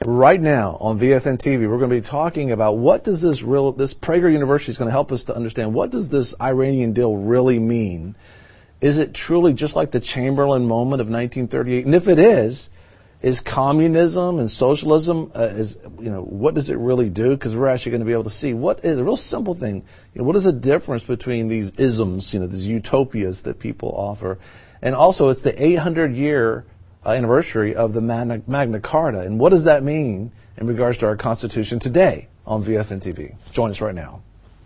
Right now on VFN TV, we're going to be talking about what does this Prager University is going to help us to understand. What does this Iranian deal really mean? Is it truly just like the Chamberlain moment of 1938? And if it is communism and socialism, what does it really do? Because we're actually going to be able to see what is a real simple thing. What is the difference between these isms, these utopias that people offer? And also, it's the 800-year anniversary of the Magna Carta. And what does that mean in regards to our Constitution today on VFN TV? Join us right now.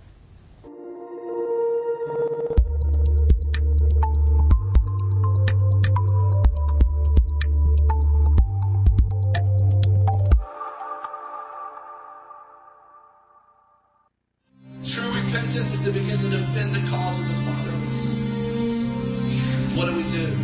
True repentance is to begin to defend the cause of the fatherless. What do we do?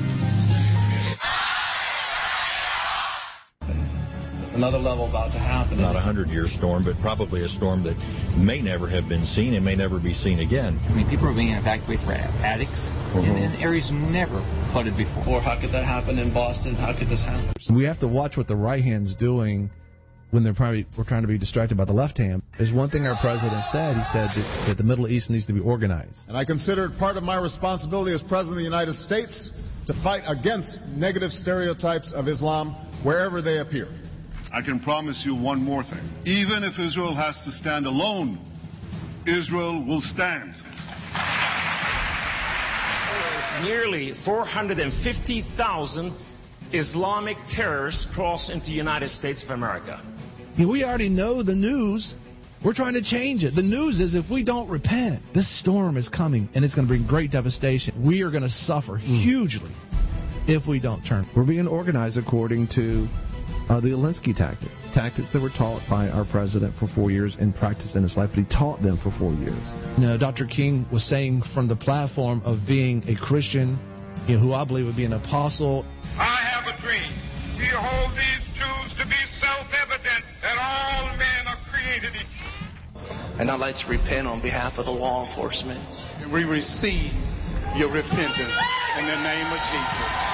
Another level about to happen. Not a 100-year storm, but probably a storm that may never have been seen and may never be seen again. I mean, people are being evacuated for attics in areas never flooded before. Or how could that happen in Boston? How could this happen? We have to watch what the right hand's doing when we're trying to be distracted by the left hand. There's one thing our president said. He said that the Middle East needs to be organized. And I consider it part of my responsibility as President of the United States to fight against negative stereotypes of Islam wherever they appear. I can promise you one more thing. Even if Israel has to stand alone, Israel will stand. Nearly 450,000 Islamic terrorists crossed into the United States of America. We already know the news. We're trying to change it. The news is if we don't repent, this storm is coming and it's going to bring great devastation. We are going to suffer hugely if we don't turn. We're being organized according to the Alinsky tactics that were taught by our president for 4 years and practiced in his life, but he taught them for 4 years. No, Dr. King was saying from the platform of being a Christian, who I believe would be an apostle. I have a dream. Behold these truths to be self-evident that all men are created equal. And I'd like to repent on behalf of the law enforcement. We receive your repentance in the name of Jesus.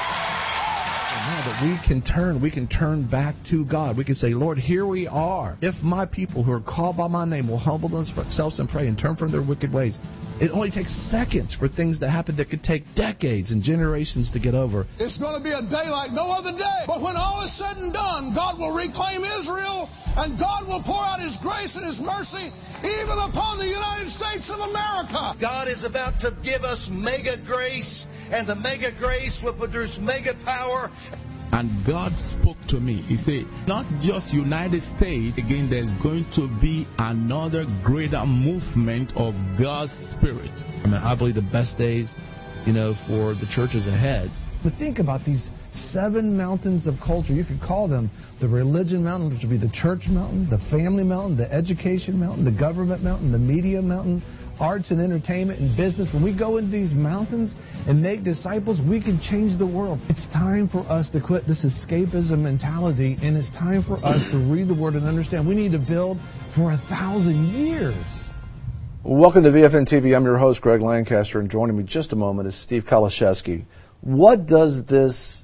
That we can turn back to God. We can say, Lord, here we are. If my people who are called by my name will humble themselves and pray and turn from their wicked ways, it only takes seconds for things to happen that could take decades and generations to get over. It's going to be a day like no other day. But when all is said and done, God will reclaim Israel, and God will pour out His grace and His mercy even upon the United States of America. God is about to give us mega grace, and the mega grace will produce mega power. And God spoke to me. He said, not just United States, again, there's going to be another greater movement of God's Spirit. I believe the best days, for the church is ahead. But think about these 7 mountains of culture. You could call them the religion mountain, which would be the church mountain, the family mountain, the education mountain, the government mountain, the media mountain, arts and entertainment and business. When we go into these mountains and make disciples, we can change the world. It's time for us to quit this escapism mentality, and it's time for us to read the Word and understand we need to build for 1,000 years. Welcome to VFN TV. I'm your host, Greg Lancaster, and joining me just a moment is Steve Kaliszewski. What does this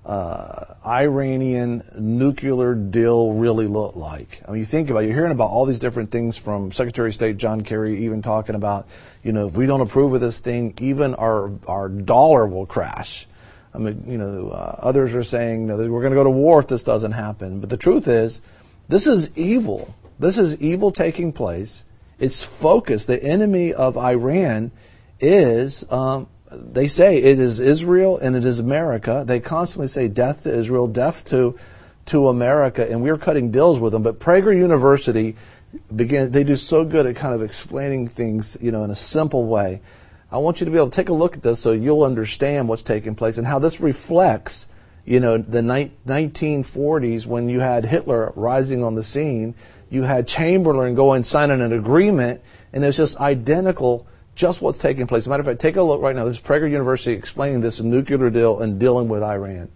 Iranian nuclear deal really look like? I mean, you think about it, you're hearing about all these different things from Secretary of State John Kerry, even talking about, if we don't approve of this thing, even our dollar will crash. I mean, others are saying, we're going to go to war if this doesn't happen. But the truth is, this is evil. This is evil taking place. It's focused. The enemy of Iran is, they say it is Israel and it is America. They constantly say death to Israel, death to America, and we're cutting deals with them. But Prager University, they do so good at kind of explaining things, in a simple way. I want you to be able to take a look at this so you'll understand what's taking place and how this reflects, the 1940s when you had Hitler rising on the scene. You had Chamberlain go and signing an agreement, and it's just identical, just what's taking place. As a matter of fact, take a look right now. This is Prager University explaining this nuclear deal and dealing with Iran.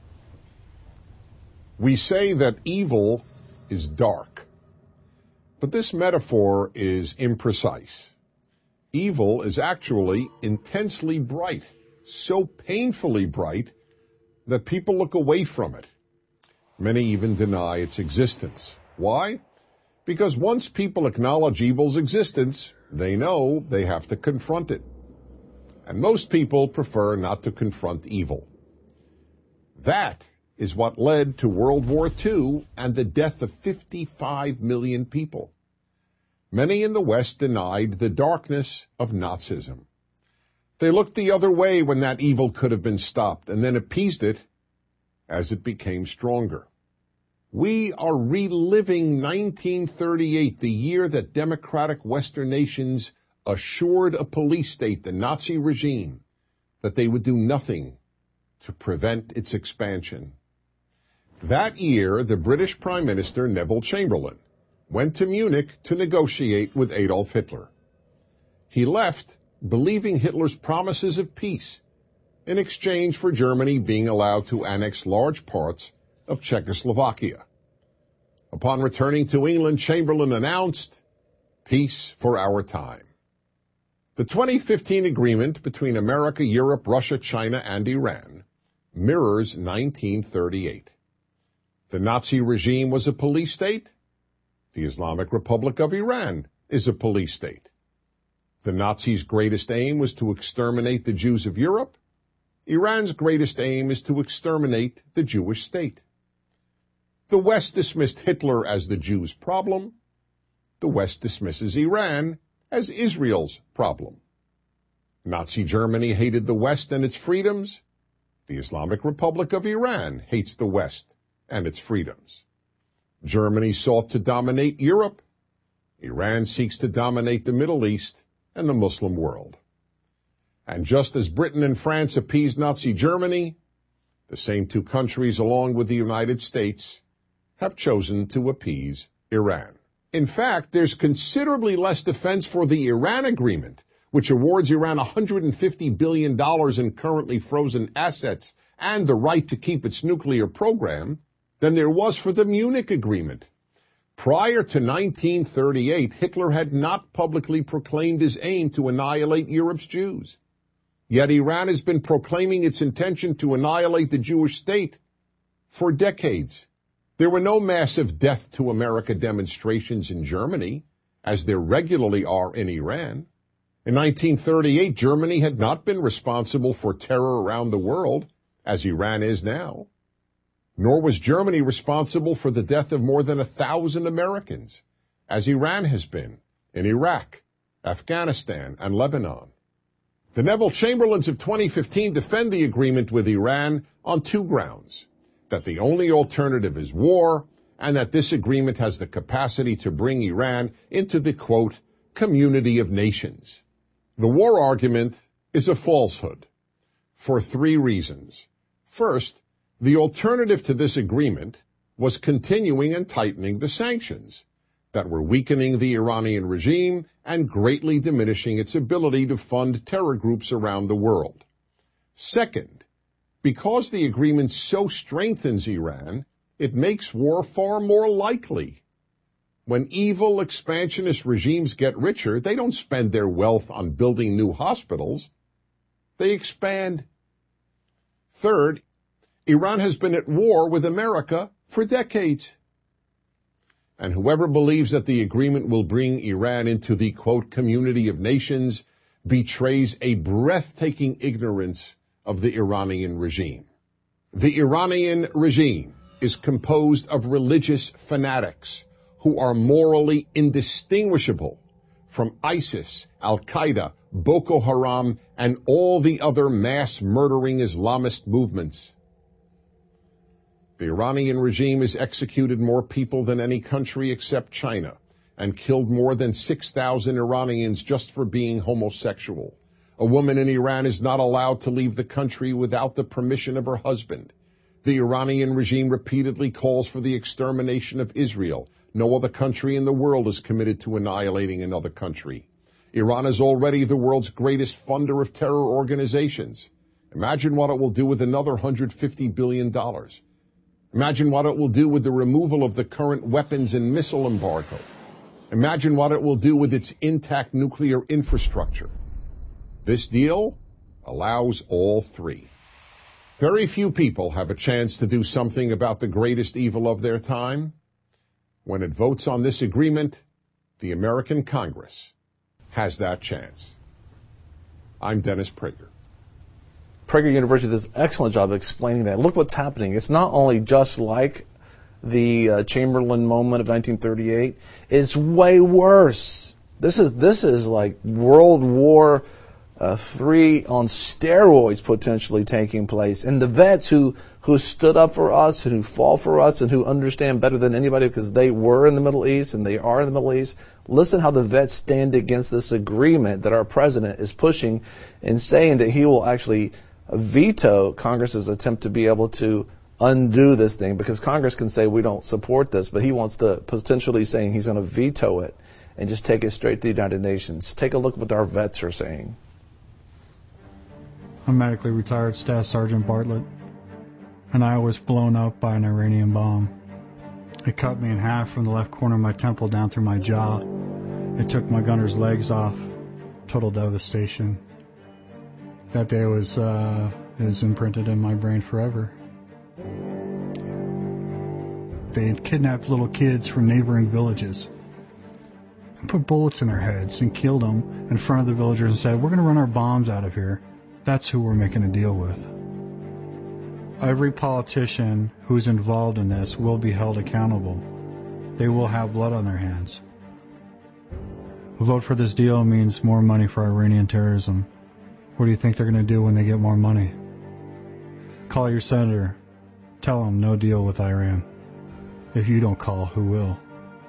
We say that evil is dark, but this metaphor is imprecise. Evil is actually intensely bright, so painfully bright that people look away from it. Many even deny its existence. Why? Because once people acknowledge evil's existence, they know they have to confront it. And most people prefer not to confront evil. That is what led to World War II and the death of 55 million people. Many in the West denied the darkness of Nazism. They looked the other way when that evil could have been stopped, and then appeased it as it became stronger. We are reliving 1938, the year that democratic Western nations assured a police state, the Nazi regime, that they would do nothing to prevent its expansion. That year, the British Prime Minister, Neville Chamberlain, went to Munich to negotiate with Adolf Hitler. He left believing Hitler's promises of peace in exchange for Germany being allowed to annex large parts of Czechoslovakia. Upon returning to England, Chamberlain announced, "Peace for our time." The 2015 agreement between America, Europe, Russia, China, and Iran mirrors 1938. The Nazi regime was a police state. The Islamic Republic of Iran is a police state. The Nazis' greatest aim was to exterminate the Jews of Europe. Iran's greatest aim is to exterminate the Jewish state. The West dismissed Hitler as the Jews' problem. The West dismisses Iran as Israel's problem. Nazi Germany hated the West and its freedoms. The Islamic Republic of Iran hates the West and its freedoms. Germany sought to dominate Europe. Iran seeks to dominate the Middle East and the Muslim world. And just as Britain and France appeased Nazi Germany, the same two countries, along with the United States, have chosen to appease Iran. In fact, there's considerably less defense for the Iran agreement, which awards Iran $150 billion in currently frozen assets and the right to keep its nuclear program, than there was for the Munich Agreement. Prior to 1938, Hitler had not publicly proclaimed his aim to annihilate Europe's Jews. Yet Iran has been proclaiming its intention to annihilate the Jewish state for decades. There were no massive death to America demonstrations in Germany, as there regularly are in Iran. In 1938, Germany had not been responsible for terror around the world, as Iran is now. Nor was Germany responsible for the death of more than 1,000 Americans, as Iran has been in Iraq, Afghanistan, and Lebanon. The Neville Chamberlains of 2015 defend the agreement with Iran on two grounds: that the only alternative is war, and that this agreement has the capacity to bring Iran into the, quote, community of nations. The war argument is a falsehood for three reasons. First, the alternative to this agreement was continuing and tightening the sanctions that were weakening the Iranian regime and greatly diminishing its ability to fund terror groups around the world. Second, because the agreement so strengthens Iran, it makes war far more likely. When evil expansionist regimes get richer, they don't spend their wealth on building new hospitals. They expand. Third, Iran has been at war with America for decades. And whoever believes that the agreement will bring Iran into the, quote, community of nations betrays a breathtaking ignorance of the Iranian regime. The Iranian regime is composed of religious fanatics who are morally indistinguishable from ISIS, Al-Qaeda, Boko Haram, and all the other mass-murdering Islamist movements. The Iranian regime has executed more people than any country except China and killed more than 6,000 Iranians just for being homosexual. A woman in Iran is not allowed to leave the country without the permission of her husband. The Iranian regime repeatedly calls for the extermination of Israel. No other country in the world is committed to annihilating another country. Iran is already the world's greatest funder of terror organizations. Imagine what it will do with another $150 billion. Imagine what it will do with the removal of the current weapons and missile embargo. Imagine what it will do with its intact nuclear infrastructure. This deal allows all three. Very few people have a chance to do something about the greatest evil of their time. When it votes on this agreement, the American Congress has that chance. I'm Dennis Prager. Prager University does an excellent job of explaining that. Look what's happening. It's not only just like the Chamberlain moment of 1938. It's way worse. This is like World War III on steroids potentially taking place. And the vets who stood up for us and who fought for us and who understand better than anybody because they were in the Middle East and they are in the Middle East, listen how the vets stand against this agreement that our president is pushing and saying that he will actually veto Congress's attempt to be able to undo this thing, because Congress can say we don't support this, but he wants to potentially saying he's going to veto it and just take it straight to the United Nations. Take a look at what our vets are saying. I'm medically retired Staff Sergeant Bartlett, and I was blown up by an Iranian bomb. It cut me in half from the left corner of my temple down through my jaw. It took my gunner's legs off. Total devastation. That day is imprinted in my brain forever. They had kidnapped little kids from neighboring villages and put bullets in their heads and killed them in front of the villagers and said, "We're going to run our bombs out of here." That's who we're making a deal with. Every politician who's involved in this will be held accountable. They will have blood on their hands. A vote for this deal means more money for Iranian terrorism. What do you think they're going to do when they get more money? Call your senator. Tell him no deal with Iran. If you don't call, who will?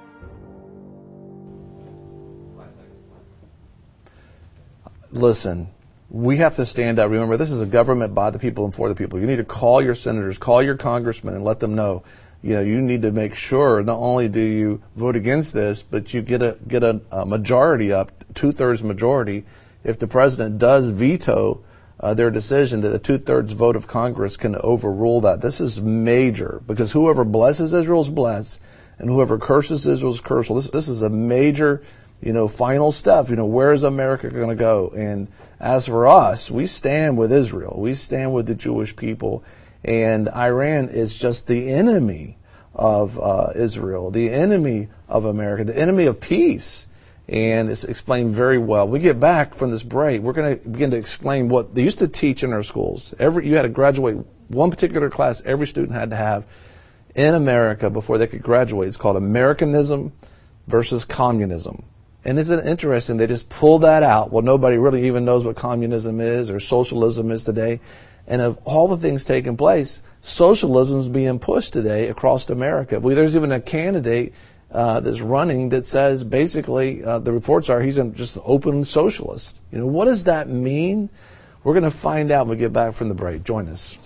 Listen, we have to stand up. Remember, this is a government by the people and for the people. You need to call your senators, call your congressmen, and let them know. You need to make sure not only do you vote against this, but you get a majority up, 2/3 majority. If the president does veto their decision, that the 2/3 vote of Congress can overrule that. This is major, because whoever blesses Israel is blessed, and whoever curses Israel is cursed. This is a major, final step. Where is America going to go? And as for us, we stand with Israel. We stand with the Jewish people. And Iran is just the enemy of Israel, the enemy of America, the enemy of peace. And it's explained very well. We get back from this break, we're going to begin to explain what they used to teach in our schools. You had to graduate one particular class every student had to have in America before they could graduate. It's called Americanism versus communism. And isn't it interesting? They just pulled that out. Well, nobody really even knows what communism is or socialism is today. And of all the things taking place, socialism is being pushed today across America. There's even a candidate that's running that says basically the reports are he's just an open socialist. What does that mean? We're going to find out when we get back from the break. Join us.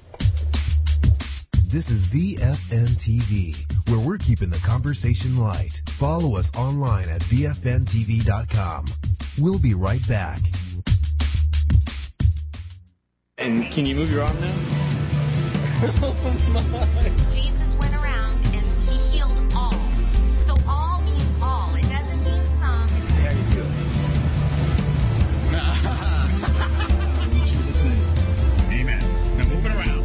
This is BFN TV, where we're keeping the conversation light. Follow us online at bfntv.com. We'll be right back. And can you move your arm now? Oh my. Jesus went around and he healed all. So all means all. It doesn't mean some. Yeah, he's good. In Jesus' name. Amen. Now move it around.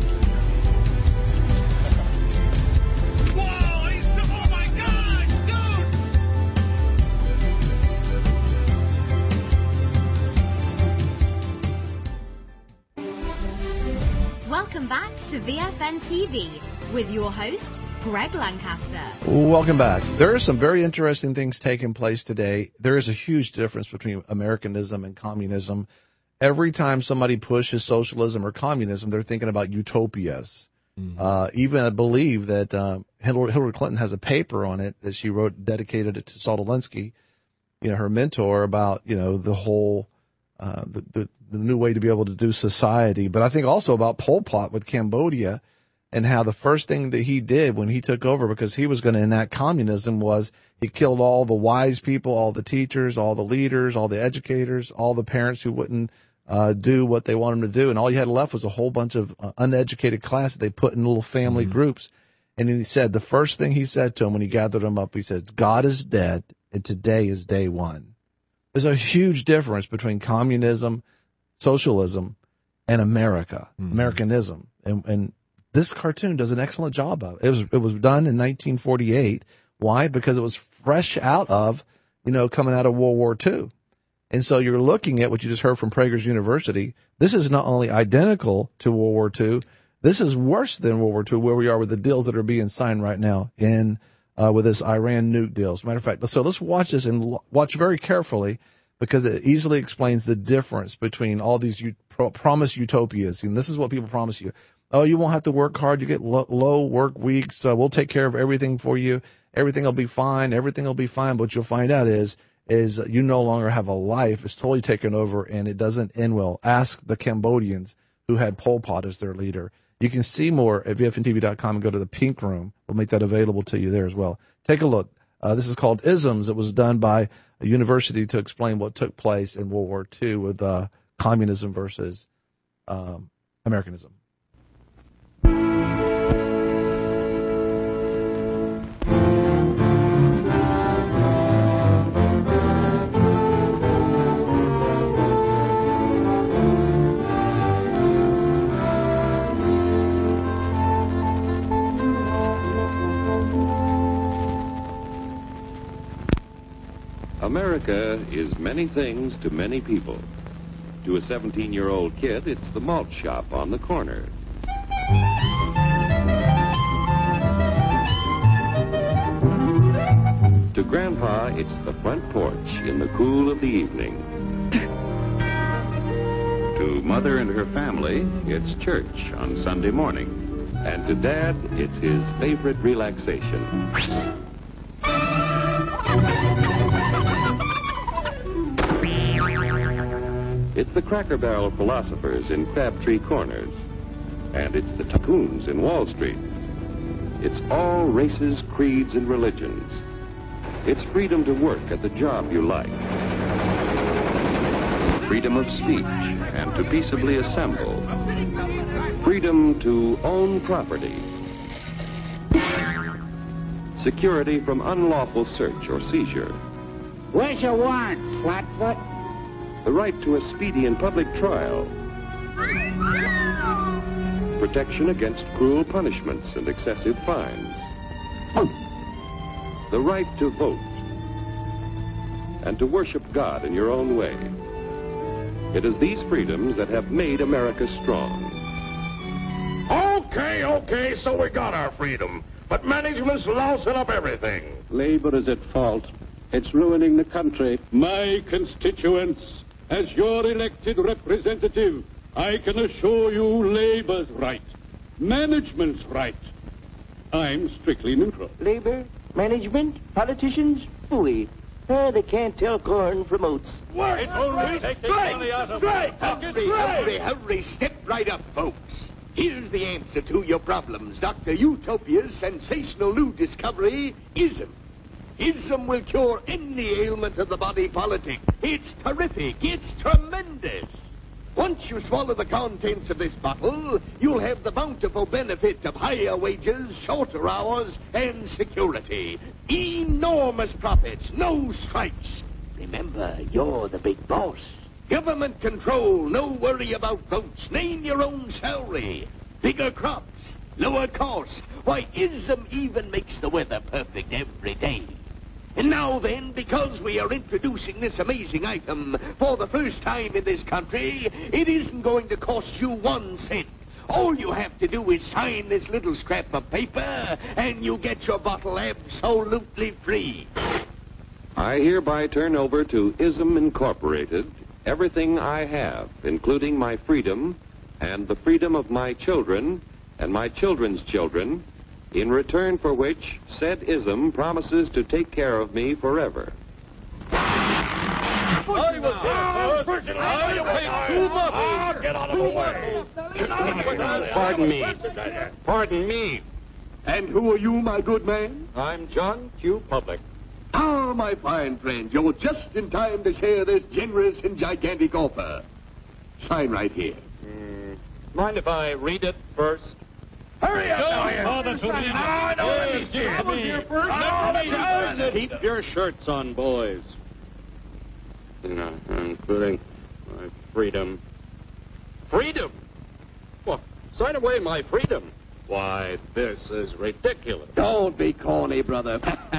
Whoa, he's so, oh my gosh, dude! Welcome back to VFN TV with your host, Greg Lancaster. Welcome back. There are some very interesting things taking place today. There is a huge difference between Americanism and communism. Every time somebody pushes socialism or communism, they're thinking about utopias. Mm-hmm. Even I believe that Hillary Clinton has a paper on it that she wrote, dedicated it to Saul Alinsky, her mentor, about the whole the new way to be able to do society. But I think also about Pol Pot with Cambodia, and how the first thing that he did when he took over, because he was going to enact communism, was he killed all the wise people, all the teachers, all the leaders, all the educators, all the parents who wouldn't do what they wanted them to do. And all you had left was a whole bunch of uneducated class that they put in little family groups. And he said, the first thing he said to them when he gathered them up, he said, God is dead, and today is day one. There's a huge difference between communism, socialism, and America, Americanism. And this cartoon does an excellent job of it. It was done in 1948. Why? Because it was fresh out of, coming out of World War II. And so you're looking at what you just heard from Prager's University. This is not only identical to World War II, this is worse than World War II, where we are with the deals that are being signed right now with this Iran nuke deal. As a matter of fact, so let's watch this and watch very carefully, because it easily explains the difference between all these promised utopias. And this is what people promise you. Oh, you won't have to work hard. You get low work weeks. We'll take care of everything for you. Everything will be fine. Everything will be fine. But what you'll find out is you no longer have a life. It's totally taken over, and it doesn't end well. Ask the Cambodians who had Pol Pot as their leader. You can see more at VFNTV.com and go to the Pink Room. We'll make that available to you there as well. Take a look. This is called Isms. It was done by a university to explain what took place in World War II with communism versus Americanism. America is many things to many people. To a 17-year-old kid, it's the malt shop on the corner. To Grandpa, it's the front porch in the cool of the evening. To Mother and her family, it's church on Sunday morning. And to Dad, it's his favorite relaxation. It's the Cracker Barrel philosophers in Crabtree Corners. And it's the tycoons in Wall Street. It's all races, creeds, and religions. It's freedom to work at the job you like. Freedom of speech and to peaceably assemble. Freedom to own property. Security from unlawful search or seizure. Where's your warrant, Flatfoot? The right to a speedy and public trial. Protection against cruel punishments and excessive fines. The right to vote. And to worship God in your own way. It is these freedoms that have made America strong. Okay, so we got our freedom. But management's lousing up everything. Labor is at fault. It's ruining the country. My constituents, as your elected representative, I can assure you Labor's right. Management's right. I'm strictly neutral. Labor, management, politicians, phooey. They can't tell corn from oats. Work! Hurry, step right up, folks. Here's the answer to your problems. Dr. Utopia's sensational new discovery, ISM. ISM will cure any ailment of the body politic. It's terrific. It's tremendous. Once you swallow the contents of this bottle, you'll have the bountiful benefit of higher wages, shorter hours, and security. Enormous profits, no strikes. Remember, you're the big boss. Government control, no worry about votes. Name your own salary. Bigger crops, lower costs. Why, ISM even makes the weather perfect every day. And now then, because we are introducing this amazing item for the first time in this country, it isn't going to cost you 1 cent. All you have to do is sign this little scrap of paper, and you get your bottle absolutely free. I hereby turn over to ISM Incorporated everything I have, including my freedom and the freedom of my children and my children's children, in return for which said ISM promises to take care of me forever. Pardon me. And who are you, my good man? I'm John Q. Public. Ah, my fine friend, you're just in time to share this generous and gigantic offer. Sign right here. Mind if I read it first? Hurry up! Keep your shirts on, boys. Including my freedom Freedom? Well, sign away my freedom. Why, this is ridiculous. Don't be corny, brother.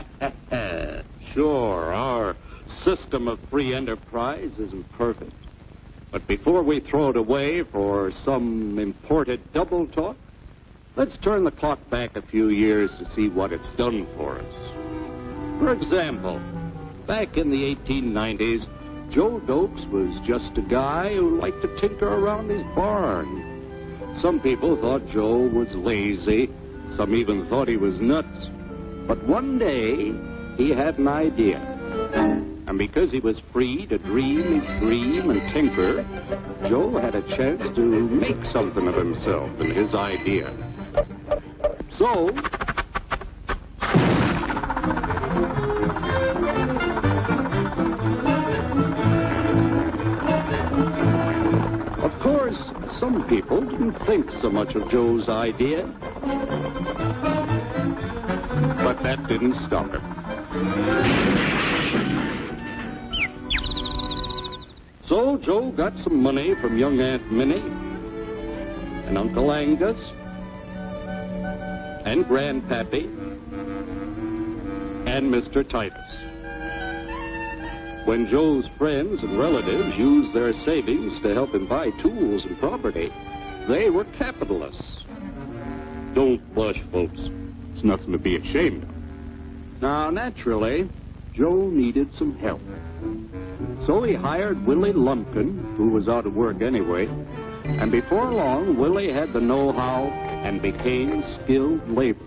Sure, our system of free enterprise isn't perfect. But before we throw it away for some imported double talk, let's turn the clock back a few years to see what it's done for us. For example, back in the 1890s, Joe Dokes was just a guy who liked to tinker around his barn. Some people thought Joe was lazy. Some even thought he was nuts. But one day, he had an idea. And because he was free to dream his dream and tinker, Joe had a chance to make something of himself and his idea. So, of course, some people didn't think so much of Joe's idea. But that didn't stop him. So Joe got some money from young Aunt Minnie and Uncle Angus and Grandpappy and Mr. Titus. When Joe's friends and relatives used their savings to help him buy tools and property, they were capitalists. Don't blush, folks. It's nothing to be ashamed of. Now, naturally, Joe needed some help. So he hired Willie Lumpkin, who was out of work anyway, and before long, Willie had the know-how and became skilled labor.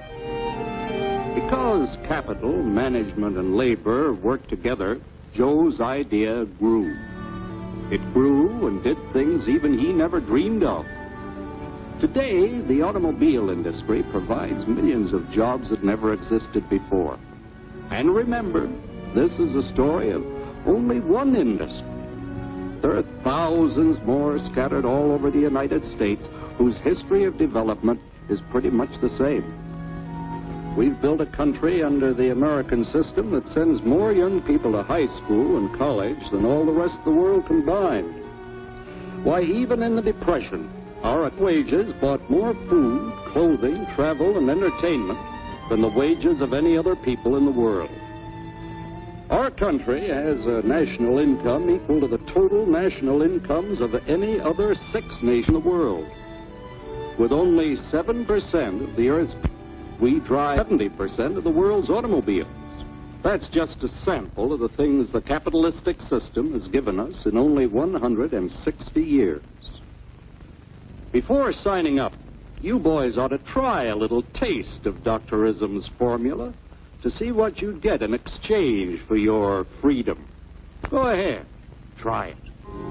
Because capital, management, and labor worked together, Joe's idea grew. It grew and did things even he never dreamed of. Today, the automobile industry provides millions of jobs that never existed before. And remember, this is a story of only one industry. There are thousands more scattered all over the United States whose history of development is pretty much the same. We've built a country under the American system that sends more young people to high school and college than all the rest of the world combined. Why, even in the Depression, our wages bought more food, clothing, travel, and entertainment than the wages of any other people in the world. Our country has a national income equal to the total national incomes of any other 6 nations in the world. With only 7% of the Earth's people, we drive 70% of the world's automobiles. That's just a sample of the things the capitalistic system has given us in only 160 years. Before signing up, you boys ought to try a little taste of Dr. Ism's formula to see what you'd get in exchange for your freedom. Go ahead, try it.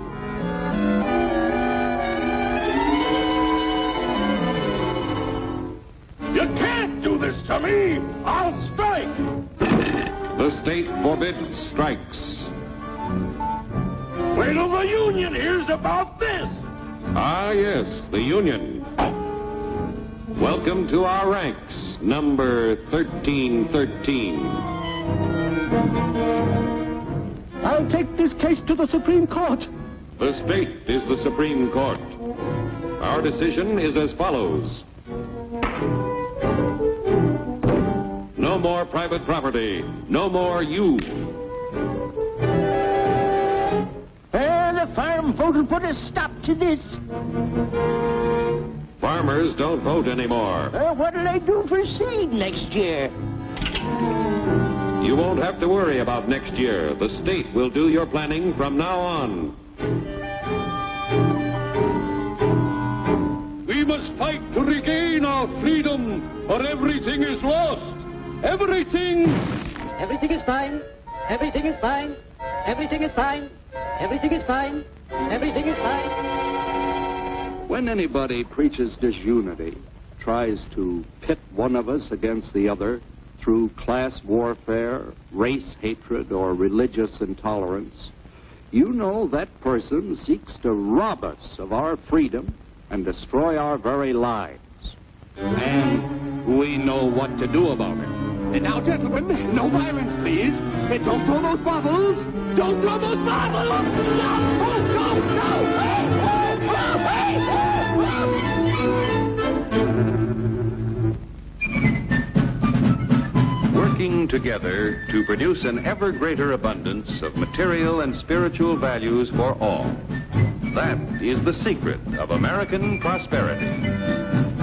You can't do this to me! I'll strike! The state forbids strikes. Wait till the union hears about this! Ah, yes, the union. Welcome to our ranks, number 1313. I'll take this case to the Supreme Court. The state is the Supreme Court. Our decision is as follows. No more private property. No more you. The farm vote will put a stop to this. Farmers don't vote anymore. What'll they do for seed next year? You won't have to worry about next year. The state will do your planning from now on. We must fight to regain our freedom, or everything is lost. Everything. Everything is fine. Everything is fine. Everything is fine. Everything is fine. Everything is fine. When anybody preaches disunity, tries to pit one of us against the other through class warfare, race hatred, or religious intolerance, you know that person seeks to rob us of our freedom and destroy our very lives. And we know what to do about it. And now, gentlemen, no violence, please. And don't throw those bottles. Don't throw those bottles! No! Oh, no! No! Oh, oh, oh! Working together to produce an ever greater abundance of material and spiritual values for all. That is the secret of American prosperity.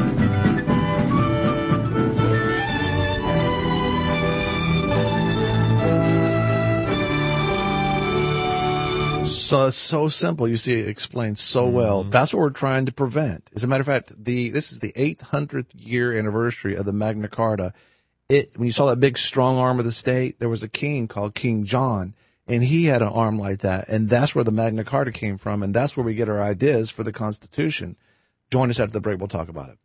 So simple. You see it explained so well. That's what we're trying to prevent. As a matter of fact, this is the 800th year anniversary of the Magna Carta. When you saw that big strong arm of the state, there was a king called King John, and he had an arm like that. And that's where the Magna Carta came from, and that's where we get our ideas for the Constitution. Join us after the break. We'll talk about it.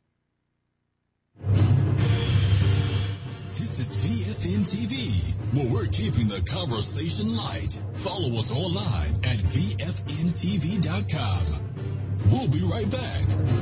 This is VFN TV, where we're keeping the conversation light. Follow us online at VFNTV.com. We'll be right back.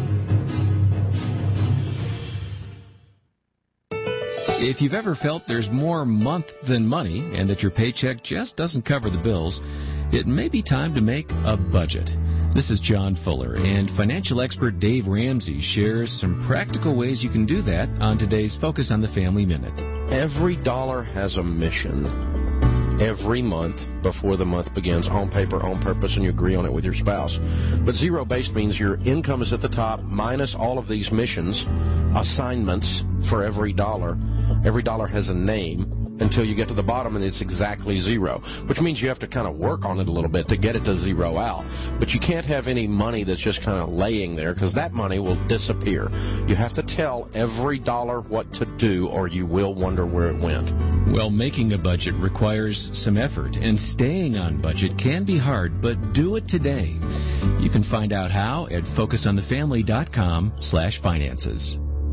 If you've ever felt there's more month than money and that your paycheck just doesn't cover the bills, it may be time to make a budget. This is John Fuller, and financial expert Dave Ramsey shares some practical ways you can do that on today's Focus on the Family Minute. Every dollar has a mission. Every month before the month begins, on paper, on purpose, and you agree on it with your spouse. But zero-based means your income is at the top minus all of these missions, assignments for every dollar. Every dollar has a name until you get to the bottom and it's exactly zero, which means you have to kind of work on it a little bit to get it to zero out. But you can't have any money that's just kind of laying there, because that money will disappear. You have to tell every dollar what to do, or you will wonder where it went. Well, making a budget requires some effort, and staying on budget can be hard, but do it today. You can find out how at focusonthefamily.com/finances.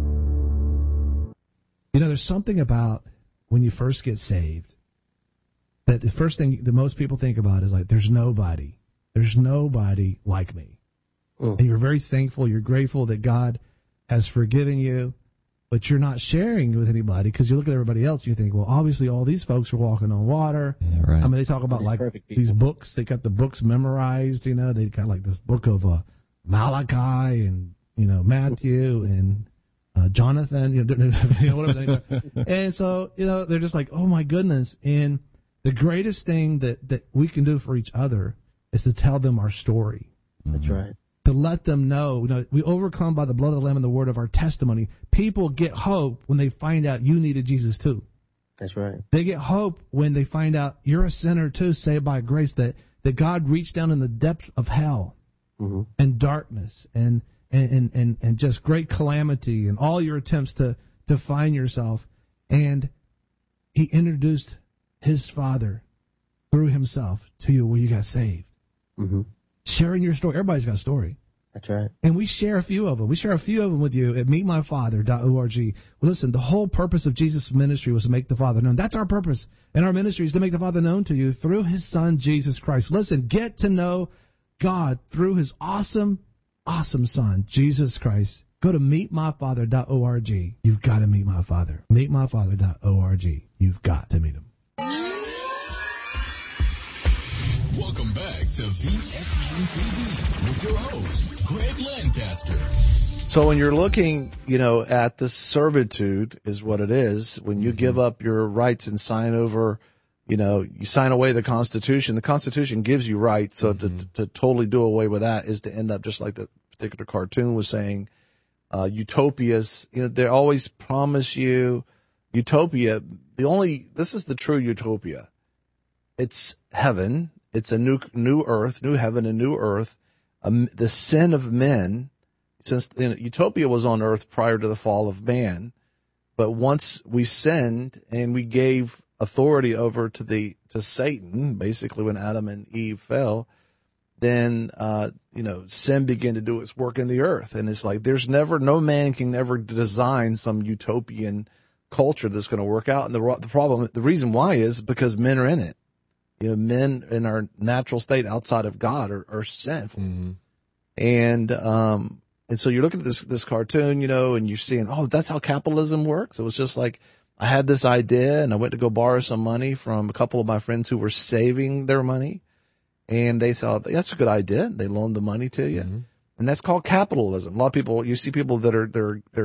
You know, there's something about when you first get saved that the first thing that most people think about is like, there's nobody like me. And you're very thankful, you're grateful that God has forgiven you, but you're not sharing with anybody because you look at everybody else and you think, well, obviously all these folks are walking on water. Yeah, right. I mean, they talk about like these books, they got the books memorized, you know, they got like this book of Malachi and, you know, Matthew and Jonathan, you know, whatever. And so, you know, they're just like, oh my goodness. And the greatest thing that we can do for each other is to tell them our story. That's right. To let them know, you know, we overcome by the blood of the Lamb and the word of our testimony. People get hope when they find out you needed Jesus too. That's right. They get hope when they find out you're a sinner too, saved by grace, that God reached down in the depths of hell and darkness and just great calamity and all your attempts to find yourself. And he introduced his Father through himself to you where you got saved. Sharing your story. Everybody's got a story. That's right. And we share a few of them. We share a few of them with you at meetmyfather.org. Well, listen, the whole purpose of Jesus' ministry was to make the Father known. That's our purpose. And our ministry is to make the Father known to you through his Son, Jesus Christ. Listen, get to know God through his awesome Son, Jesus Christ. Go to meetmyfather.org. You've got to meet my Father. Meetmyfather.org. You've got to meet him. Welcome back to VFN TV with your host, Greg Lancaster. So when you're looking, you know, at the servitude is what it is. When you give up your rights and sign over, you know, you sign away the Constitution gives you rights. So to totally do away with that is to end up just like the particular cartoon was saying, utopias, you know, they always promise you utopia. This is the true utopia. It's heaven. It's a new earth, new heaven and new earth. The sin of men, since utopia was on earth prior to the fall of man, but once we sinned and we gave authority over to Satan, basically when Adam and Eve fell, then sin began to do its work in the earth. And it's like no man can ever design some utopian culture that's going to work out. And the reason why is because men are in it. You know, men in our natural state outside of God are sinful. And so you're looking at this cartoon, you know, and you're seeing, oh, that's how capitalism works. It was just like, I had this idea and I went to go borrow some money from a couple of my friends who were saving their money. And they said, that's a good idea. They loaned the money to you. And that's called capitalism. A lot of people, you see people that are,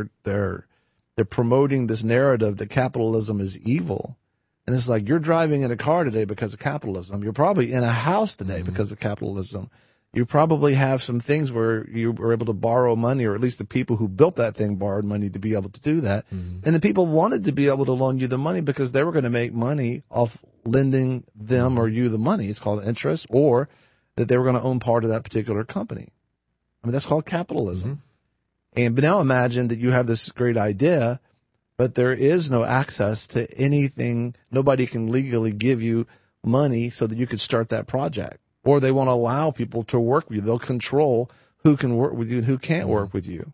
they're promoting this narrative that capitalism is evil. And it's like, you're driving in a car today because of capitalism. You're probably in a house today because of capitalism. You probably have some things where you were able to borrow money, or at least the people who built that thing borrowed money to be able to do that. And the people wanted to be able to loan you the money because they were going to make money off lending them or you the money. It's called interest, or that they were going to own part of that particular company. I mean, that's called capitalism. But now imagine that you have this great idea, but there is no access to anything. Nobody can legally give you money so that you could start that project. Or they won't allow people to work with you. They'll control who can work with you and who can't work with you.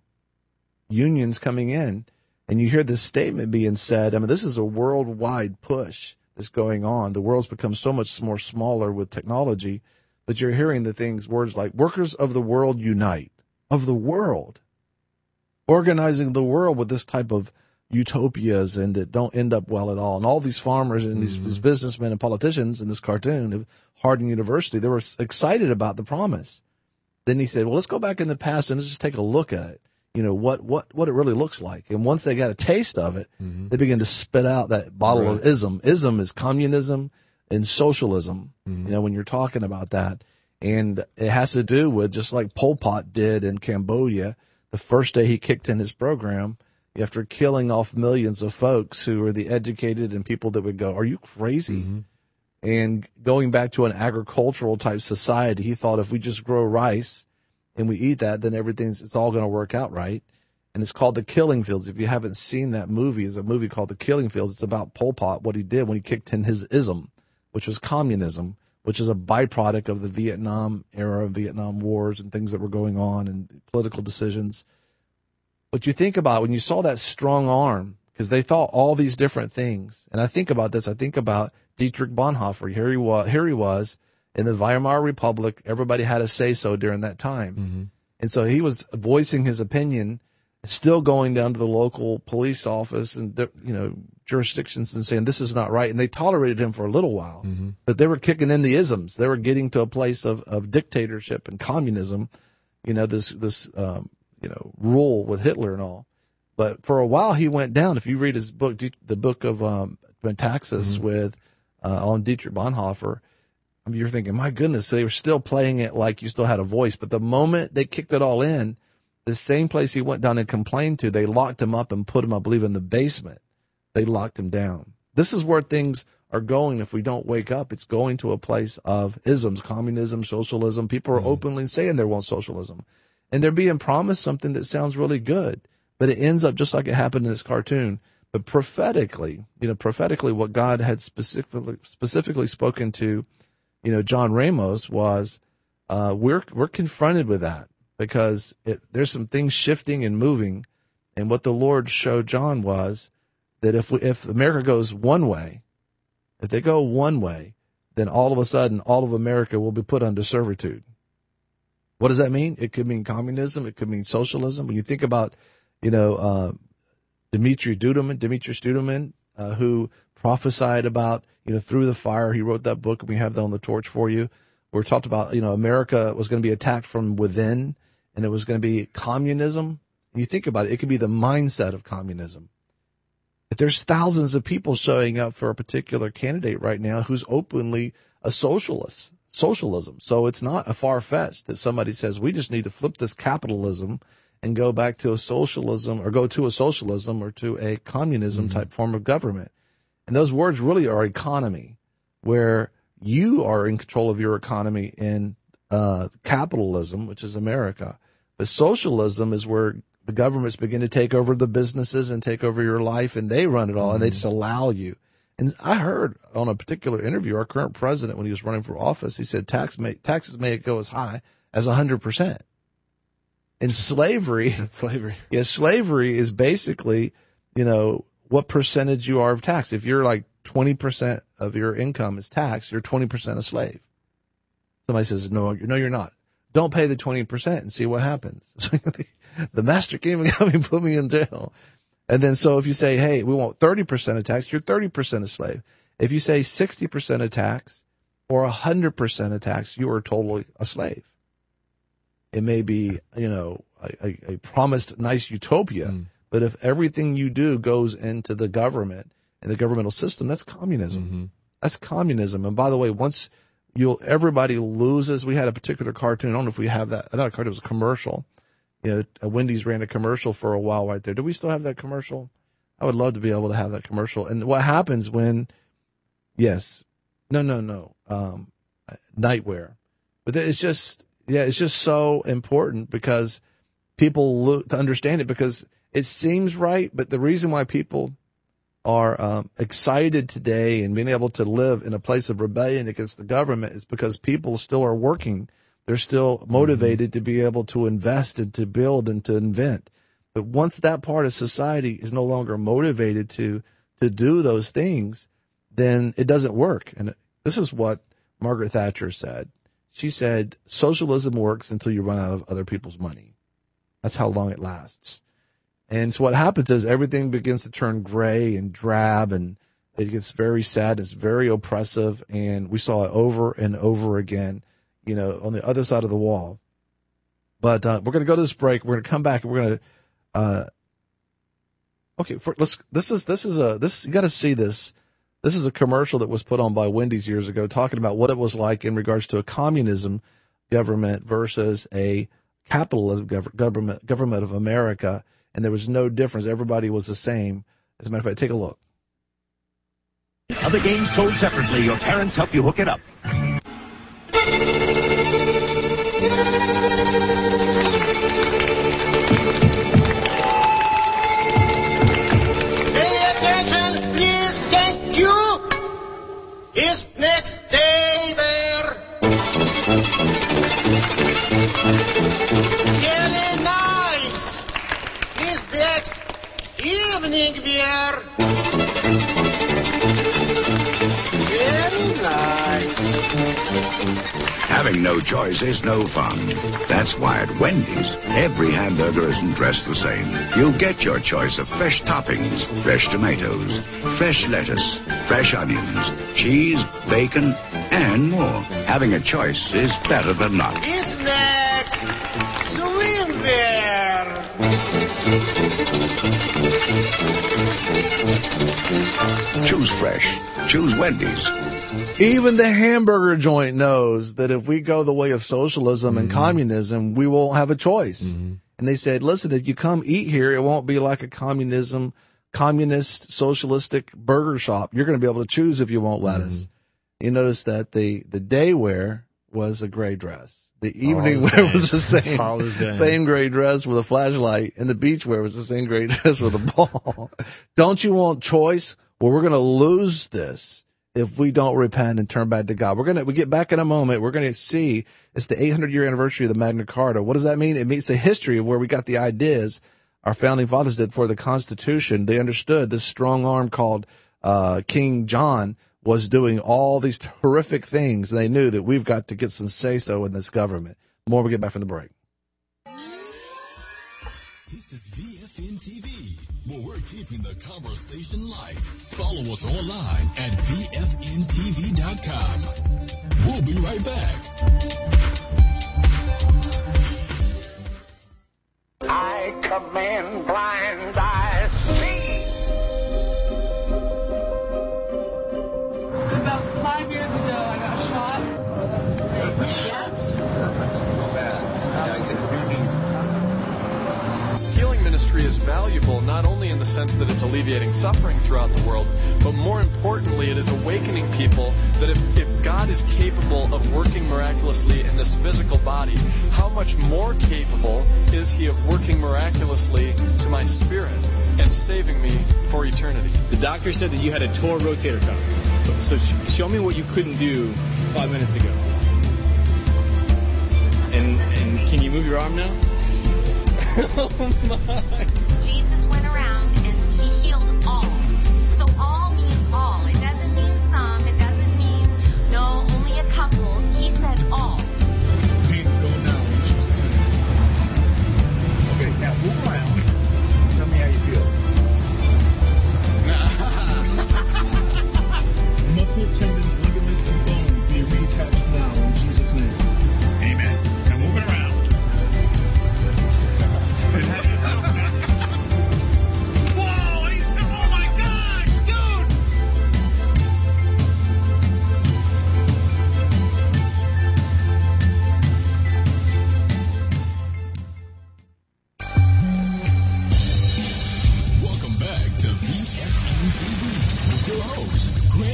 Unions coming in, and you hear this statement being said. I mean, this is a worldwide push that's going on. The world's become so much more smaller with technology, but you're hearing the things, words like workers of the world unite, of the world, organizing the world with this type of utopias and that don't end up well at all. And all these farmers and these businessmen and politicians in this cartoon of Harding University, they were excited about the promise. Then he said, well, let's go back in the past and let's just take a look at it. You know, what it really looks like. And once they got a taste of it, they began to spit out that bottle of ism. Ism is communism and socialism, you know, when you're talking about that. And it has to do with, just like Pol Pot did in Cambodia, the first day he kicked in his program, after killing off millions of folks who were the educated and people that would go, are you crazy? And going back to an agricultural type society, he thought if we just grow rice and we eat that, then it's all going to work out right. And it's called The Killing Fields. If you haven't seen that movie, it's a movie called The Killing Fields. It's about Pol Pot, what he did when he kicked in his ism, which was communism, which is a byproduct of the Vietnam era, Vietnam wars and things that were going on and political decisions. But you think about when you saw that strong arm, because they thought all these different things. And I think about this. I think about Dietrich Bonhoeffer. Here he was in the Weimar Republic. Everybody had a say-so during that time. And so he was voicing his opinion, still going down to the local police office and, you know, jurisdictions and saying, this is not right. And they tolerated him for a little while, but they were kicking in the isms. They were getting to a place of dictatorship and communism, you know, this rule with Hitler and all. But for a while he went down. If you read his book, the book of Metaxas with on Dietrich Bonhoeffer, I mean, you're thinking, my goodness, they were still playing it like you still had a voice. But the moment they kicked it all in, the same place he went down and complained to, they locked him up and put him, I believe, in the basement. They locked him down. This is where things are going. If we don't wake up, it's going to a place of isms, communism, socialism. People are openly saying they want socialism. And they're being promised something that sounds really good, but it ends up just like it happened in this cartoon. But prophetically, what God had specifically spoken to, John Ramos was, we're confronted with that because there's some things shifting and moving. And what the Lord showed John was that if America goes one way, if they go one way, then all of a sudden, all of America will be put under servitude. What does that mean? It could mean communism. It could mean socialism. When you think about, Demetrius Duduman, who prophesied about, through the fire, he wrote that book, and we have that on the torch for you. We're talked about, America was going to be attacked from within, and it was going to be communism. And you think about it, it could be the mindset of communism. But there's thousands of people showing up for a particular candidate right now who's openly a socialism. So it's not a far-fetched that somebody says, we just need to flip this capitalism and go back to a socialism, or go to a socialism or to a communism type form of government. And those words really are economy, where you are in control of your economy in capitalism, which is America. But socialism is where the governments begin to take over the businesses and take over your life, and they run it all, and they just allow you. And I heard on a particular interview, our current president, when he was running for office, he said taxes may go as high as 100%. And slavery. That's slavery. Yeah, slavery is basically, what percentage you are of tax. If you're like 20% of your income is tax, you're 20% a slave. Somebody says, no, you're not. Don't pay the 20% and see what happens. The master came and got me, put me in jail. And then so if you say, hey, we want 30% of tax, you're 30% a slave. If you say 60% of tax or 100% of tax, you are totally a slave. It may be, a promised nice utopia. But if everything you do goes into the government and the governmental system, that's communism. That's communism. And by the way, once everybody loses, we had a particular cartoon. I don't know if we have that. Not a cartoon, it was a commercial. Wendy's ran a commercial for a while right there. Do we still have that commercial? I would love to be able to have that commercial. And what happens when, nightwear. But it's just so important because people look to understand it, because it seems right. But the reason why people are excited today and being able to live in a place of rebellion against the government is because people still are working. They're still motivated to be able to invest and to build and to invent. But once that part of society is no longer motivated to do those things, then it doesn't work. And this is what Margaret Thatcher said. She said, socialism works until you run out of other people's money. That's how long it lasts. And so what happens is everything begins to turn gray and drab, and it gets very sad. It's very oppressive. And we saw it over and over again, on the other side of the wall. But we're going to go to this break. We're going to come back and we're going to, you got to see this. This is a commercial that was put on by Wendy's years ago, talking about what it was like in regards to a communism government versus a capitalism government of America. And there was no difference. Everybody was the same. As a matter of fact, take a look. Other games sold separately. Your parents help you hook it up. Pay attention, please. Thank you. It's next day there. Really nice. It's next evening there. Very nice. Having no choice is no fun. That's why at Wendy's, every hamburger isn't dressed the same. You'll get your choice of fresh toppings, fresh tomatoes, fresh lettuce, fresh onions, cheese, bacon, and more. Having a choice is better than not. It's next. Swim there. Choose fresh. Choose Wendy's. Even the hamburger joint knows that if we go the way of socialism and communism, we won't have a choice. And they said, listen, if you come eat here, it won't be like a communist, socialistic burger shop. You're going to be able to choose if you want lettuce. You notice that the day wear was a gray dress. The evening wear was the same gray dress with a flashlight, and the beach wear was the same gray dress with a ball. Don't you want choice? Well, we're going to lose this if we don't repent and turn back to God. We get back in a moment. We're going to see it's the 800-year anniversary of the Magna Carta. What does that mean? It means the history of where we got the ideas our founding fathers did for the Constitution. They understood this strong arm called King John was doing all these horrific things. And they knew that we've got to get some say-so in this government. More when we get back from the break. This is VFN TV, where we're keeping the conversation light. Follow us online at VFNTV.com. We'll be right back. I command blind eyes see. About 5 years ago, I got shot. Healing ministry is valuable not only in the sense that it's alleviating suffering throughout the world, but more importantly, it is awakening people that if God is capable of working miraculously in this physical body, how much more capable is He of working miraculously to my spirit and saving me for eternity? The doctor said that you had a torn rotator cuff. So show me what you couldn't do 5 minutes ago. And can you move your arm now? Oh my. Jesus went around and He healed all. So all means all. It doesn't mean some. It doesn't mean, no, only a couple. He said all. Pain go now. Okay, now move around. Tell me how you feel. Muscle, tendons, ligaments, and bones be reattached now in Jesus' name. Amen. Now move it around.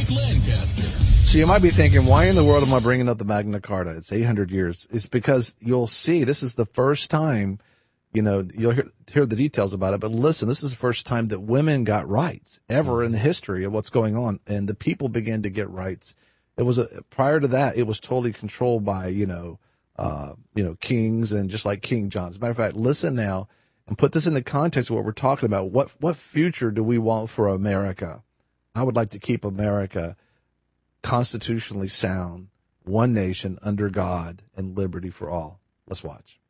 Lancaster. So you might be thinking, why in the world am I bringing up the Magna Carta? It's 800 years. It's because you'll see this is the first time, you'll hear the details about it, but listen, this is the first time that women got rights ever in the history of what's going on, and the people began to get rights. It was prior to that, it was totally controlled by, kings, and just like King John. As a matter of fact, listen now and put this in the context of what we're talking about. What future do we want for America? I would like to keep America constitutionally sound, one nation under God, and liberty for all. Let's watch.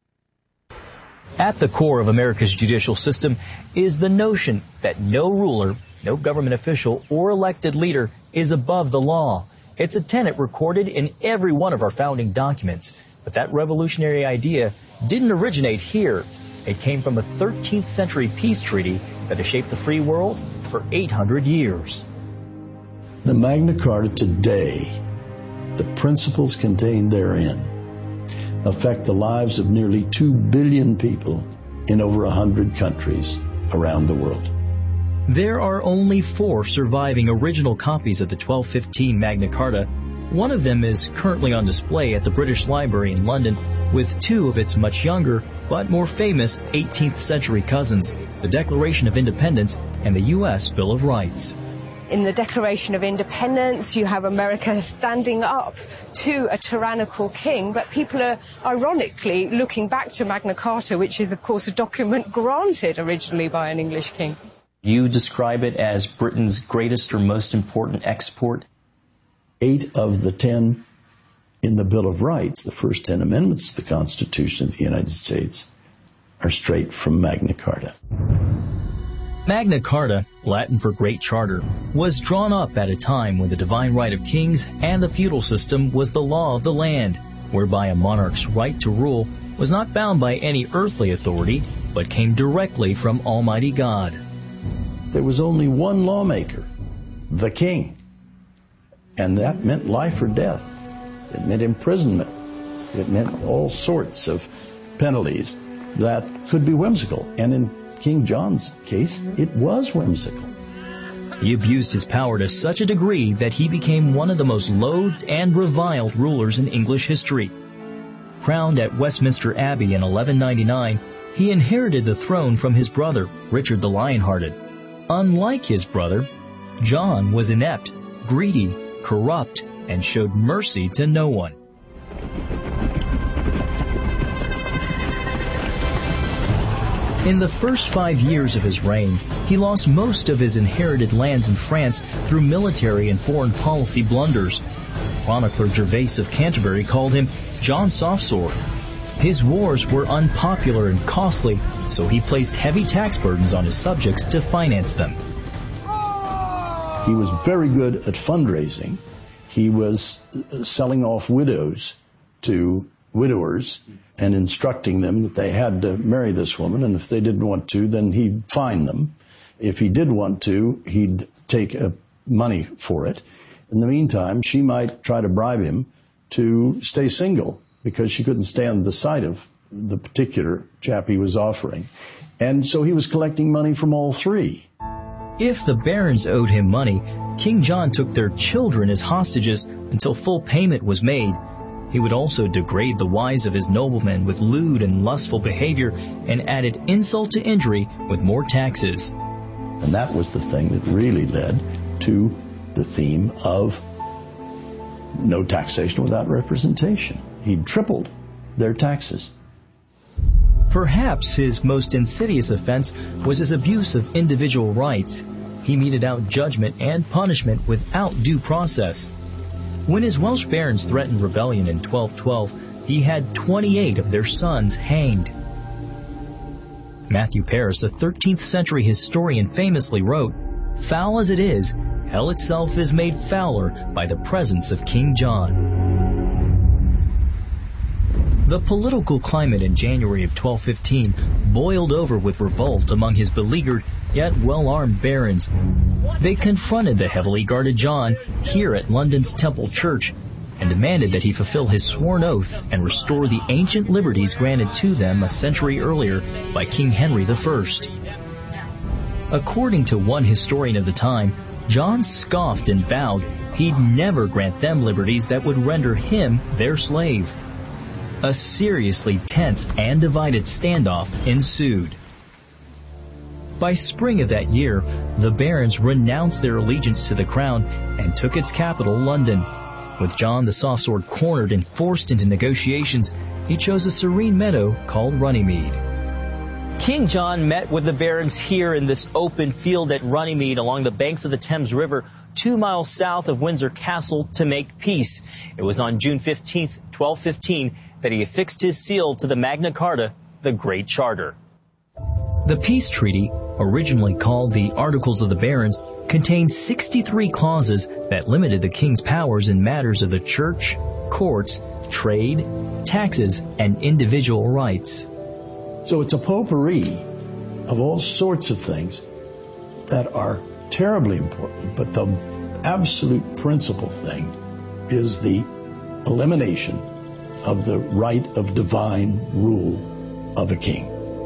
At the core of America's judicial system is the notion that no ruler, no government official, or elected leader is above the law. It's a tenet recorded in every one of our founding documents. But that revolutionary idea didn't originate here. It came from a 13th century peace treaty that has shaped the free world for 800 years. The Magna Carta today, the principles contained therein, affect the lives of nearly 2 billion people in over 100 countries around the world. There are only 4 surviving original copies of the 1215 Magna Carta. One of them is currently on display at the British Library in London, with 2 of its much younger but more famous 18th century cousins, the Declaration of Independence and the U.S. Bill of Rights. In the Declaration of Independence, you have America standing up to a tyrannical king, but people are ironically looking back to Magna Carta, which is, of course, a document granted originally by an English king. You describe it as Britain's greatest or most important export? 8 of the 10 in the Bill of Rights, the first 10 amendments to the Constitution of the United States, are straight from Magna Carta. Magna Carta, Latin for Great Charter, was drawn up at a time when the divine right of kings and the feudal system was the law of the land, whereby a monarch's right to rule was not bound by any earthly authority, but came directly from Almighty God. There was only one lawmaker, the king, and that meant life or death. It meant imprisonment. It meant all sorts of penalties that could be whimsical, and in King John's case, it was whimsical. He abused his power to such a degree that he became one of the most loathed and reviled rulers in English history. Crowned at Westminster Abbey in 1199, he inherited the throne from his brother, Richard the Lionhearted. Unlike his brother, John was inept, greedy, corrupt, and showed mercy to no one. In the first 5 years of his reign, he lost most of his inherited lands in France through military and foreign policy blunders. Chronicler Gervase of Canterbury called him John Softsword. His wars were unpopular and costly, so he placed heavy tax burdens on his subjects to finance them. He was very good at fundraising. He was selling off widows to widowers and instructing them that they had to marry this woman, and if they didn't want to, then he'd fine them. If he did want to, he'd take money for it. In the meantime, she might try to bribe him to stay single because she couldn't stand the sight of the particular chap he was offering. And so he was collecting money from all 3. If the barons owed him money, King John took their children as hostages until full payment was made. He would also degrade the wives of his noblemen with lewd and lustful behavior and added insult to injury with more taxes. And that was the thing that really led to the theme of no taxation without representation. He tripled their taxes. Perhaps his most insidious offense was his abuse of individual rights. He meted out judgment and punishment without due process. When his Welsh barons threatened rebellion in 1212, he had 28 of their sons hanged. Matthew Paris, a 13th century historian, famously wrote, "Foul as it is, hell itself is made fouler by the presence of King John." The political climate in January of 1215 boiled over with revolt among his beleaguered yet well-armed barons. They confronted the heavily guarded John here at London's Temple Church and demanded that he fulfill his sworn oath and restore the ancient liberties granted to them a century earlier by King Henry I. According to one historian of the time, John scoffed and vowed he'd never grant them liberties that would render him their slave. A seriously tense and divided standoff ensued. By spring of that year, the barons renounced their allegiance to the crown and took its capital, London. With John the Softsword cornered and forced into negotiations, he chose a serene meadow called Runnymede. King John met with the barons here in this open field at Runnymede along the banks of the Thames River, 2 miles south of Windsor Castle, to make peace. It was on June 15th, 1215, that he affixed his seal to the Magna Carta, the Great Charter. The peace treaty, originally called the Articles of the Barons, contained 63 clauses that limited the king's powers in matters of the church, courts, trade, taxes, and individual rights. So it's a potpourri of all sorts of things that are terribly important, but the absolute principal thing is the elimination of the right of divine rule of a king.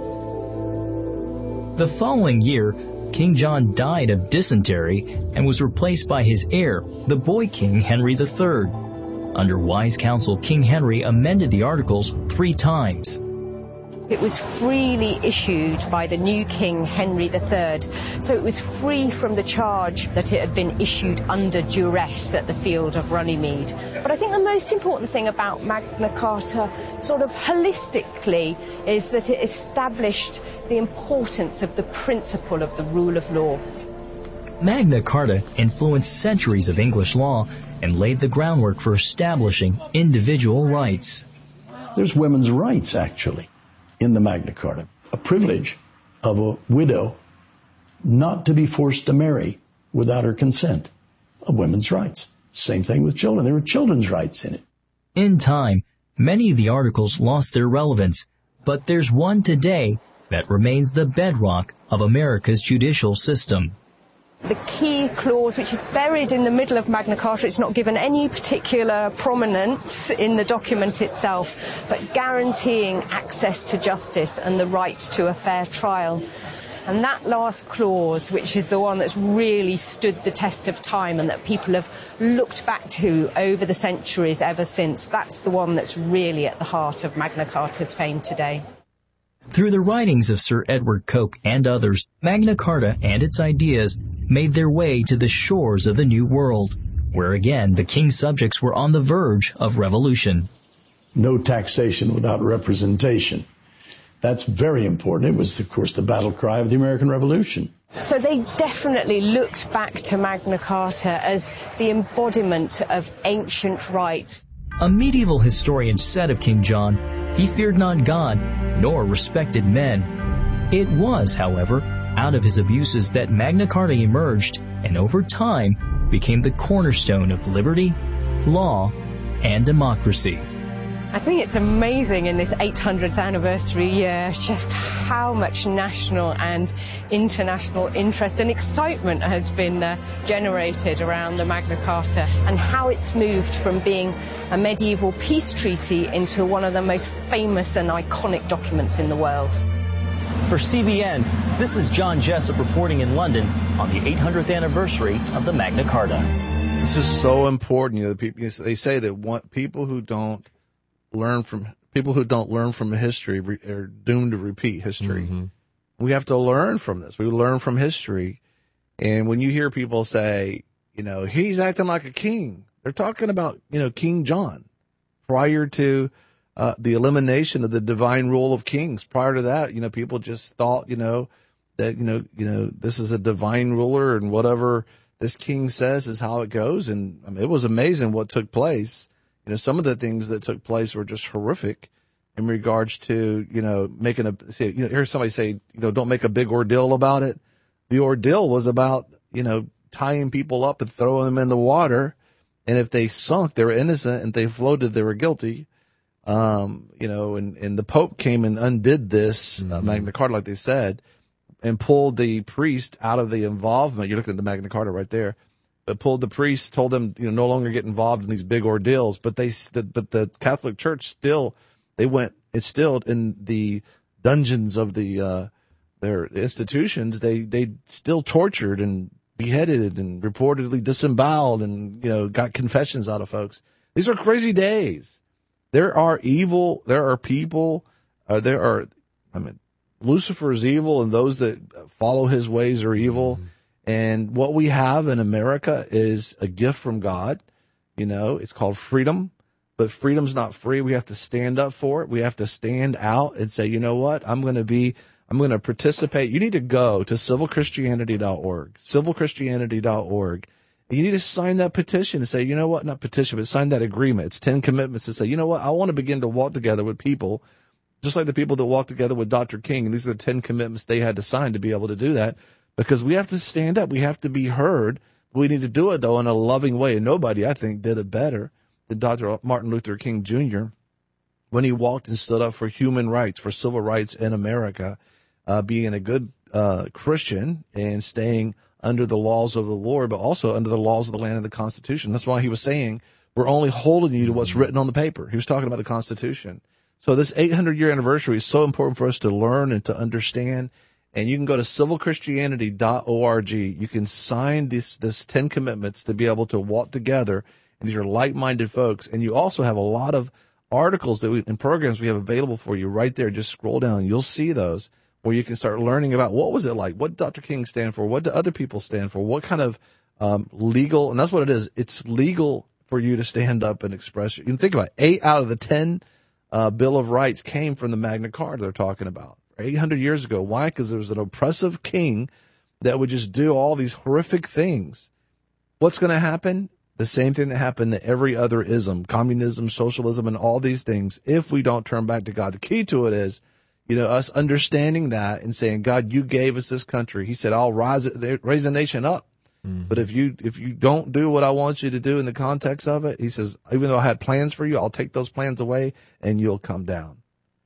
The following year, King John died of dysentery and was replaced by his heir, the boy king Henry III. Under wise counsel, King Henry amended the Articles 3 times. It was freely issued by the new king, Henry III, so it was free from the charge that it had been issued under duress at the field of Runnymede. But I think the most important thing about Magna Carta, sort of holistically, is that it established the importance of the principle of the rule of law. Magna Carta influenced centuries of English law and laid the groundwork for establishing individual rights. There's women's rights, actually, in the Magna Carta. A privilege of a widow not to be forced to marry without her consent. A women's rights. Same thing with children. There were children's rights in it. In time, many of the articles lost their relevance, but there's one today that remains the bedrock of America's judicial system. The key clause, which is buried in the middle of Magna Carta, it's not given any particular prominence in the document itself, but guaranteeing access to justice and the right to a fair trial. And that last clause, which is the one that's really stood the test of time and that people have looked back to over the centuries ever since, that's the one that's really at the heart of Magna Carta's fame today. Through the writings of Sir Edward Coke and others, Magna Carta and its ideas made their way to the shores of the New World, where again the king's subjects were on the verge of revolution. No taxation without representation. That's very important. It was, of course, the battle cry of the American Revolution. So they definitely looked back to Magna Carta as the embodiment of ancient rights. A medieval historian said of King John, he feared not God, nor respected men. It was, however, out of his abuses that Magna Carta emerged and over time became the cornerstone of liberty, law, and democracy. I think it's amazing in this 800th anniversary year just how much national and international interest and excitement has been generated around the Magna Carta and how it's moved from being a medieval peace treaty into one of the most famous and iconic documents in the world. For CBN, this is John Jessup reporting in London on the 800th anniversary of the Magna Carta. This is so important. You know, they say that people who don't learn from history are doomed to repeat history. Mm-hmm. We have to learn from this. We learn from history. And when you hear people say, you know, he's acting like a king, they're talking about, you know, King John prior to the elimination of the divine rule of kings. Prior to that, you know, people just thought, you know, that, you know, this is a divine ruler and whatever this king says is how it goes. And I mean, it was amazing what took place. You know, some of the things that took place were just horrific in regards to, you know, hear somebody say, you know, don't make a big ordeal about it. The ordeal was about, you know, tying people up and throwing them in the water. And if they sunk, they were innocent, and if they floated, they were guilty. You know, and the Pope came and undid this, Magna Carta, like they said, and pulled the priest out of the involvement. You're looking at the Magna Carta right there. But pulled the priest, told them, you know, no longer get involved in these big ordeals. But the Catholic Church it's still in the dungeons of their institutions. They still tortured and beheaded and reportedly disemboweled and, got confessions out of folks. These are crazy days. There are evil, there are people, Lucifer is evil and those that follow his ways are evil. And what we have in America is a gift from God. It's called freedom, but freedom's not free. We have to stand up for it. We have to stand out and say, you know what? I'm going to participate. You need to go to civilchristianity.org, civilchristianity.org. You need to sign that petition and say, you know what? Not petition, but sign that agreement. It's 10 commitments to say, you know what? I want to begin to walk together with people, just like the people that walked together with Dr. King. And these are the 10 commitments they had to sign to be able to do that, because we have to stand up. We have to be heard. We need to do it, though, in a loving way. And nobody, I think, did it better than Dr. Martin Luther King Jr. when he walked and stood up for human rights, for civil rights in America, being a good Christian and staying under the laws of the Lord, but also under the laws of the land and the Constitution. That's why he was saying, we're only holding you to what's written on the paper. He was talking about the Constitution. So this 800-year anniversary is so important for us to learn and to understand. And you can go to civilchristianity.org. You can sign this 10 commitments to be able to walk together. And these are like-minded folks. And you also have a lot of articles and programs we have available for you right there. Just scroll down. You'll see those where you can start learning about what was it like, what Dr. King stand for, what do other people stand for, what kind of legal, and that's what it is. It's legal for you to stand up and express. You can think about it. 8 out of the 10 Bill of Rights came from the Magna Carta they're talking about 800 years ago. Why? Because there was an oppressive king that would just do all these horrific things. What's going to happen? The same thing that happened to every other ism, communism, socialism, and all these things, if we don't turn back to God. The key to it is, us understanding that and saying, God, you gave us this country. He said, I'll raise a nation up. But if you don't do what I want you to do in the context of it, he says, even though I had plans for you, I'll take those plans away and you'll come down.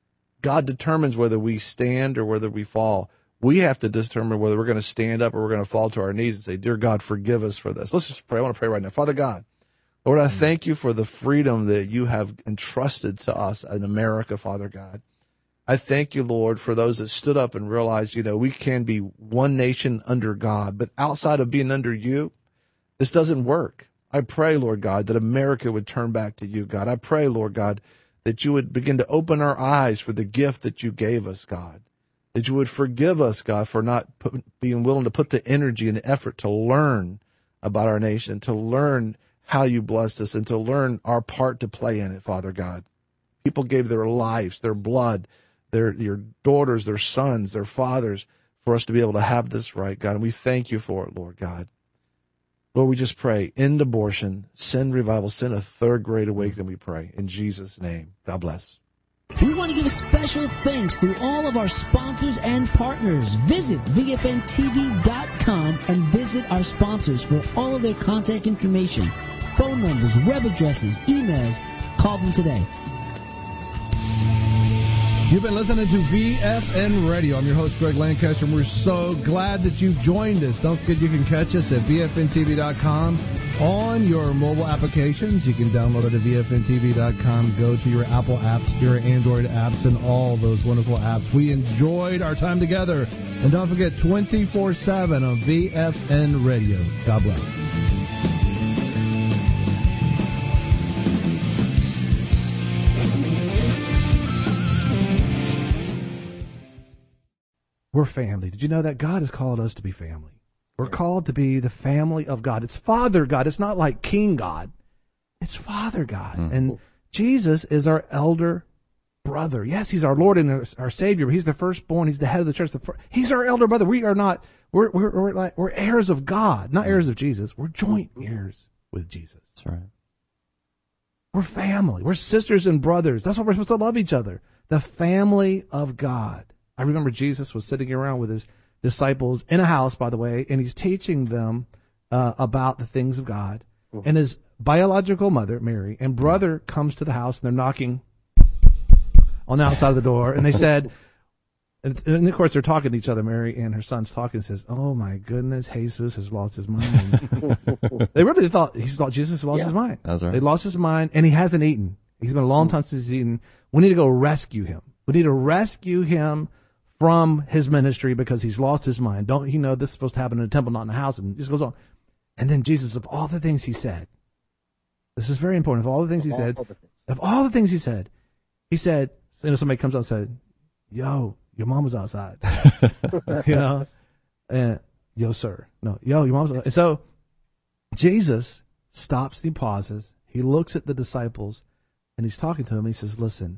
God determines whether we stand or whether we fall. We have to determine whether we're going to stand up or we're going to fall to our knees and say, dear God, forgive us for this. Let's just pray. I want to pray right now. Father God, Lord, I thank you for the freedom that you have entrusted to us in America, Father God. I thank you, Lord, for those that stood up and realized, we can be one nation under God, but outside of being under you, this doesn't work. I pray, Lord God, that America would turn back to you, God. I pray, Lord God, that you would begin to open our eyes for the gift that you gave us, God. That you would forgive us, God, for not being willing to put the energy and the effort to learn about our nation, to learn how you blessed us, and to learn our part to play in it, Father God. People gave their lives, their blood, your daughters, their sons, their fathers, for us to be able to have this right, God. And we thank you for it, Lord God. Lord, we just pray, end abortion, send revival, send a third great awakening, we pray. In Jesus' name, God bless. We want to give special thanks to all of our sponsors and partners. Visit VFNTV.com and visit our sponsors for all of their contact information, phone numbers, web addresses, emails. Call them today. You've been listening to VFN Radio. I'm your host, Greg Lancaster, and we're so glad that you've joined us. Don't forget you can catch us at VFNTV.com on your mobile applications. You can download it at VFNTV.com. Go to your Apple apps, your Android apps, and all those wonderful apps. We enjoyed our time together. And don't forget, 24/7 on VFN Radio. God bless. We're family. Did you know that God has called us to be family? We're called to be the family of God. It's Father God. It's not like King God. It's Father God. And Jesus is our elder brother. Yes, he's our Lord and our Savior. But he's the firstborn. He's the head of the church. He's our elder brother. We are not. We're heirs of God, not heirs of Jesus. We're joint heirs with Jesus. That's right. We're family. We're sisters and brothers. That's why we're supposed to love each other. The family of God. I remember Jesus was sitting around with his disciples in a house, by the way, and he's teaching them about the things of God. And his biological mother, Mary, and brother comes to the house, and they're knocking on the outside of the door. And they said, and of course they're talking to each other, Mary and her son's talking, and says, oh my goodness, Jesus has lost his mind. They really thought Jesus has lost his mind. That's right. They lost his mind, and he hasn't eaten. He's been a long time since he's eaten. We need to go rescue him. We need to rescue him from his ministry because he's lost his mind. Don't you know this is supposed to happen in a temple, not in a house? And this goes on. And then Jesus, of all the things he said, this is very important. Of all the things he said, he said, you know, somebody comes out and said, yo, your mom was outside. You know? And, yo, sir. No, yo, your mom's outside. And so Jesus stops and he pauses. He looks at the disciples and he's talking to them. And he says, listen,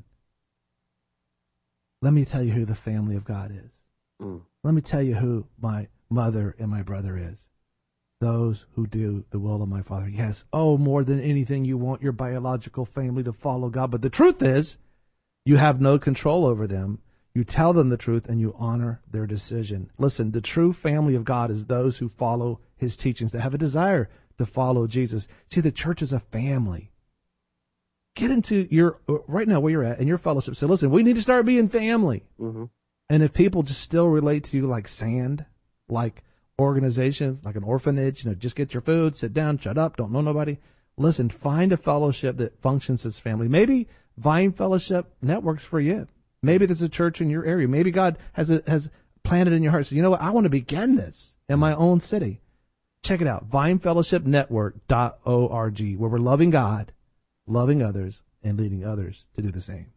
let me tell you who the family of God is. Let me tell you who my mother and my brother is. Those who do the will of my Father. Yes, more than anything, you want your biological family to follow God. But the truth is, you have no control over them. You tell them the truth and you honor their decision. Listen, the true family of God is those who follow his teachings, that have a desire to follow Jesus. See, the church is a family. Get into right now where you're at in your fellowship. Say, listen, we need to start being family. Mm-hmm. And if people just still relate to you like sand, like organizations, like an orphanage, just get your food, sit down, shut up, don't know nobody. Listen, find a fellowship that functions as family. Maybe Vine Fellowship Network's for you. Maybe there's a church in your area. Maybe God has planted in your heart. So you know what? I want to begin this in my own city. Check it out. VineFellowshipNetwork.org, where we're loving God, loving others, and leading others to do the same.